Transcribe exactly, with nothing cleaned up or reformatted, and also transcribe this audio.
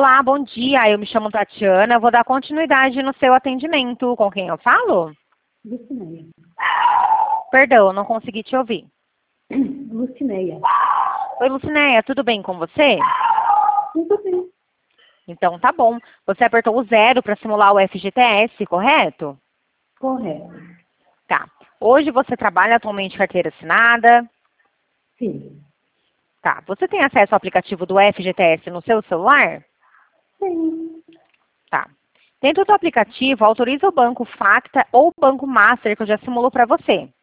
Olá, bom dia. Eu me chamo Tatiana. Eu vou dar continuidade no seu atendimento. Com quem eu falo? Lucinéia. Perdão, não consegui te ouvir. Lucinéia. Oi, Lucinéia, tudo bem com você? Tudo bem. Então tá bom. Você apertou o zero para simular o F G T S, correto? Correto. Tá. Hoje você trabalha atualmente carteira assinada? Sim. Tá. Você tem acesso ao aplicativo do F G T S no seu celular? Sim. Tá. Dentro do aplicativo, autoriza o banco Facta ou o banco Master, que eu já simulo para você.